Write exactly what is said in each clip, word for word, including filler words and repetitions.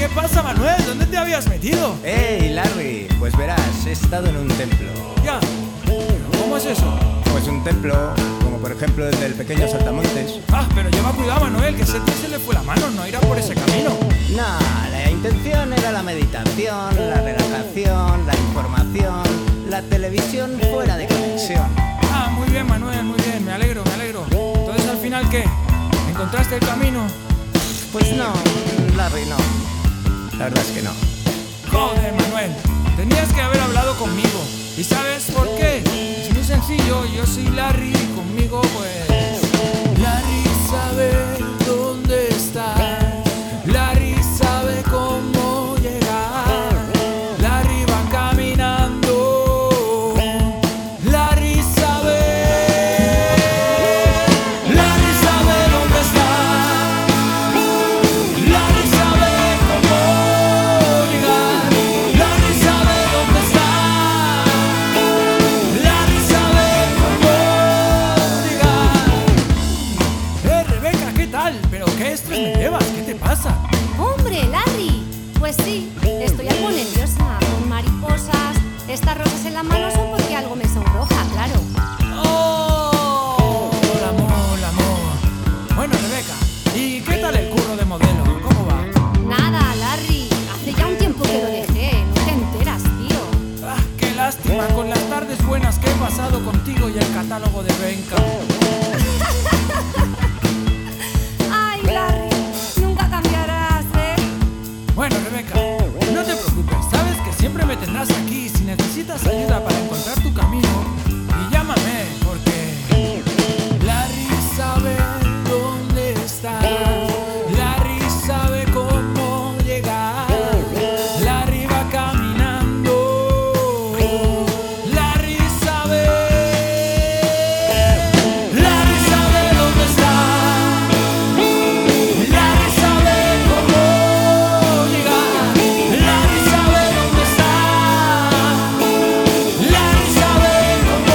¿qué pasa, Manuel? ¿Dónde te habías metido? ¡Hey, Larry! Pues verás, he estado en un templo. Ya. ¿Cómo es eso? Pues un templo, como por ejemplo el del pequeño Saltamontes. Ah, pero lleva cuidado, Manuel, que ese tío se le fue la mano, no irá por ese camino. No, la intención era la meditación, la relajación, la información, la televisión fuera de conexión. Ah, muy bien, Manuel, muy bien, me alegro, me alegro. Entonces, ¿al final qué? ¿Encontraste el camino? Pues no, Larry, no. La verdad es que no. Joder, Manuel, tenías que haber hablado conmigo. ¿Y sabes por qué? Es muy sencillo, yo soy Larry y conmigo pues... Larry sabe dónde está, Larry sabe cómo llegar, Larry va caminando, Larry sabe, Larry sabe dónde está, Larry sabe cómo llegar, Larry sabe dónde está, Larry sabe cómo llegar. Eh, Rebeca, ¿qué tal? ¿Pero qué estrés me llevas? ¿Qué te pasa? ¡Hombre, Larry! Pues sí, estoy algo nerviosa, con mariposas. Estas rosas en la mano son porque algo me sonroja, claro. ¡Oh! El amor, el amor. Bueno, Rebeca, ¿y qué tal el curro de modelo? ¿Cómo va? Nada, Larry, hace ya un tiempo que lo dejé, no te enteras, tío. Ah, qué lástima, con las tardes buenas que he pasado contigo y el catálogo de Benca. Ay, Larry, nunca cambiarás, ¿eh? Bueno, Rebeca, no te preocupes, sabes que siempre me tendrás aquí si necesitas ayuda para encontrar tu camino. Y llámame, porque Larry sabe dónde está, Larry sabe cómo llegar, Larry va caminando, Larry sabe, Larry sabe dónde está, Larry sabe cómo llegar, Larry sabe dónde está, Larry sabe cómo.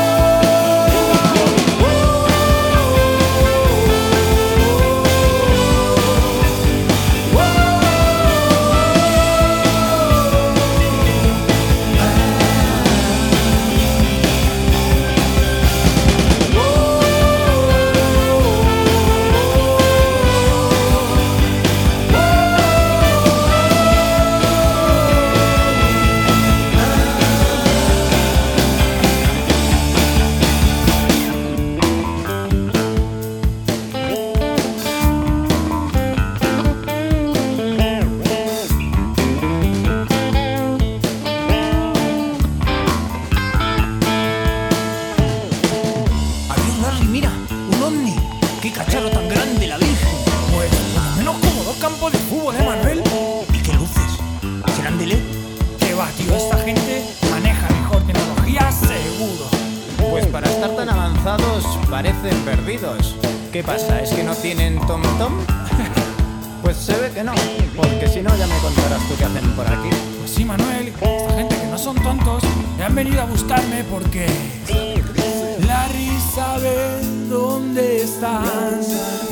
Adiós, Larry, mira, un ovni. ¡Qué cacharro tan grande, la Virgen! Pues, por lo menos como dos campos de fútbol, ¿eh, Manuel? ¿Y qué luces? ¿Serán de L E D? ¿Qué va, tío? Esta gente maneja mejor tecnología, seguro. Pues para estar tan avanzados parecen perdidos. ¿Qué pasa? ¿Es que no tienen tom-tom? Pues se ve que no, porque si no ya me contarás tú qué hacen por aquí. Pues sí, Manuel, esta gente que no son tontos me han venido a buscarme porque Larry sabe dónde estás,